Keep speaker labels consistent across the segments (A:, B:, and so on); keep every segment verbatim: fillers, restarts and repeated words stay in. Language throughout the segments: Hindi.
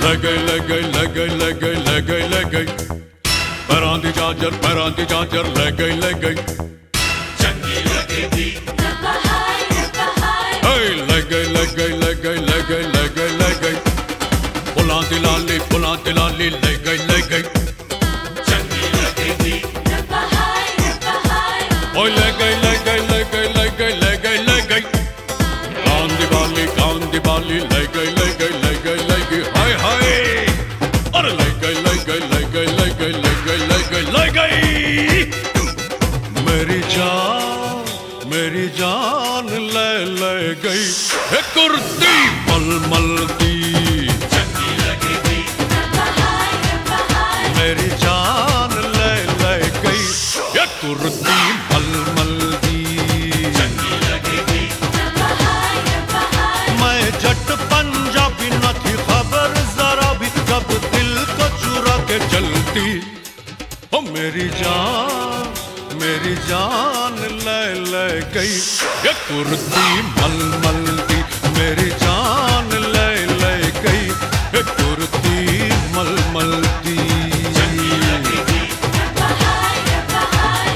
A: गई लग गई लग गई लग गई लग गई लग गई पैरां दी झांझर पैरां दी झांझर लग गई लग गई
B: चंगी लगेगी रब्बा हाय रब्बा हाय
A: हे लग गई लग गई लग गई लग गई लग गई लग गई फुलां दी लाली फुलां दी लाली लग गई लग गई
B: चंगी लगेगी रब्बा हाय रब्बा हाय
A: ओए लग गई लग गई लग गई लग गई लग गई लग गई कान दी बाली कान दी बाली लग गई लग गई लग गई लग गई हाय हाय अरे लग गई लग गई लग गई लग गई लग गई लग गई लग गई मेरी जान मेरी जान ले ले गई हे कुर्ती मलमल दी
B: चंगी लगेगी रब्बा हाय रब्बा हाय
A: मेरी जान ले ले गई ये कुर्ती मलमल दी
B: चंगी लगेगी रब्बा हाय रब्बा हाय
A: मैं जट पंजाबी न थी खबर जरा भी कब दिल को चुरा के चलती ओ मेरी जान मेरी जान ले ले गई ये कुर्ती मलमल दी मेरी जान ले ले गई ये कुर्ती मलमल दी
B: चंगी लगेगी रब्बा हाय रब्बा हाय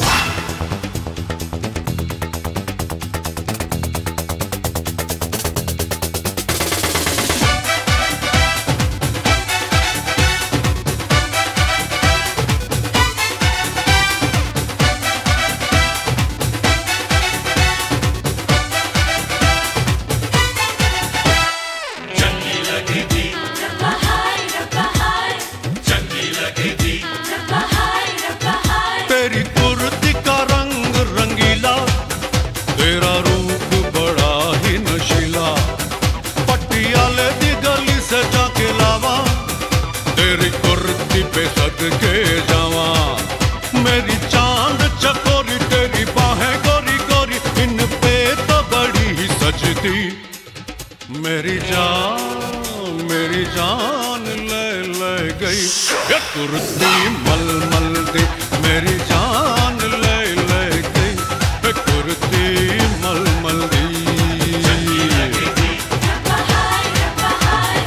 B: चंगी लगेगी रब्बा हाय रब्बा हाय चंगी लगेगी रब्बा हाय रब्बा हाय
A: तेरी कुर्ती का रंग रंगीला तेरा रूप बड़ा ही नशीला पटियाले दी गली से जाके लावा तेरी कुर्ती पे सदके जावा मेरी चांद चकोरी तेरी बाहें गोरी गोरी इन पे तो बड़ी ही सजती मेरी जान मेरी जान ले ले गई ये कुर्ती मलमल दी मेरी जान ले ले गई ये कुर्ती मलमल दी
B: चंगी लगेगी रब्बा हाय रब्बा हाय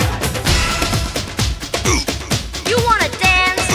C: You wanna dance?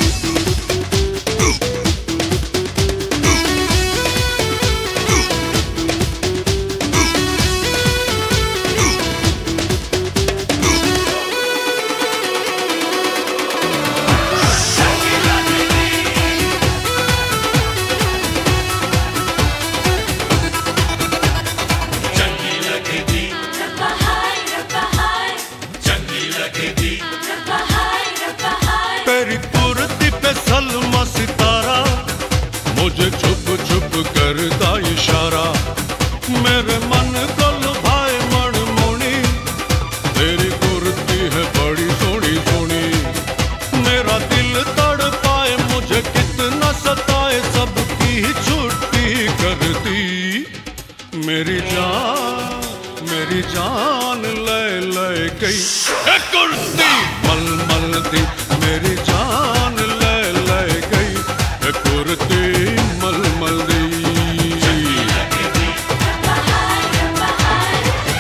B: चंगी लगेगी रब्बा हाय रब्बा हाय चंगी लगेगी रब्बा हाय रब्बा हाय
A: तेरी कुर्ती पे सलमा सितारा मुझे छुप छुप करता इशारा मेरे मन को लुभाए मनमुनी तेरी कुर्ती है बड़ी सोनी सोनी मेरा दिल तड़पाए मुझे कितना सताए सबकी छुट्टी करती मेरी जान मेरी जान ले ले गई ए कुर्ती मलमल दी मेरी जान ले ले गई ए कुर्ती मलमल दी
B: लगेगी रब्बा हाय रब्बा हाय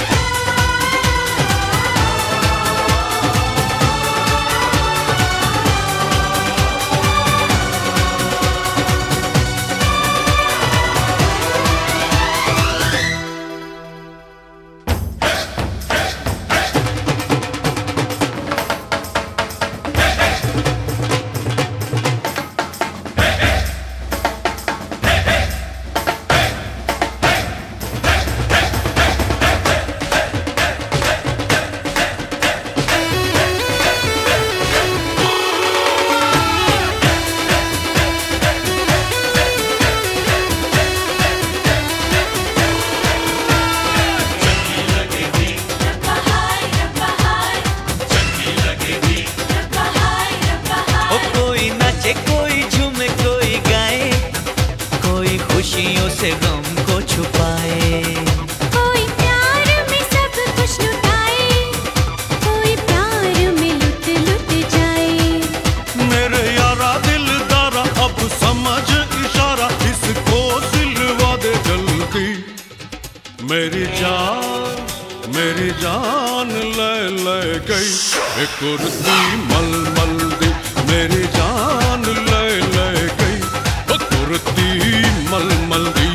B: चंगी लगेगी रब्बा हाय रब्बा हाय चंगी लगेगी रब्बा हाय रब्बा
D: ओ
B: हाय
D: कोई नाचे कोई झूमे कोई गाए कोई खुशियों से गम को छुपाए
C: कोई प्यार में सब कुछ लुटाए, कोई प्यार में लुट लुट जाए।
A: मेरे यारा दिलदारा अब समझ इशारा इसको सिलवा दे जल्दी मेरी जान मेरी जान ले ले गई ए कुर्ती मल मल दी, मेरी जान ले ले गई ओ कुर्ती मल मल दी।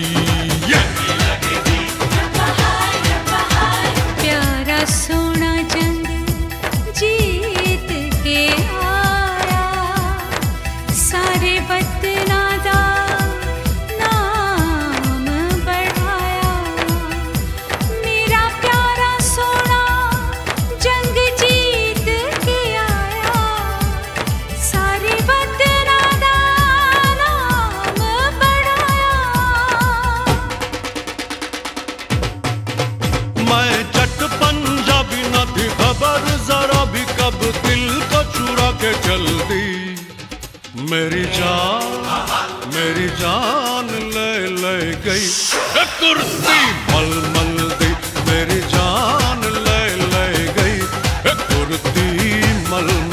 C: प्यारा सोना जंग जीत के आया, सारे वतना दा नाम बढ़ाया। मेरा प्यारा सोना जंग जीत के आया, सारे वतना दा नाम बढ़ाया।
A: मैं जट पंजाबी न थी खबर जरा भी, कब दिल को चुरा के चल दी। मेरी जान मेरी जान ले ले गई ए कुर्ती मल मल दी, मेरी जान ले ले गई ए कुर्ती मल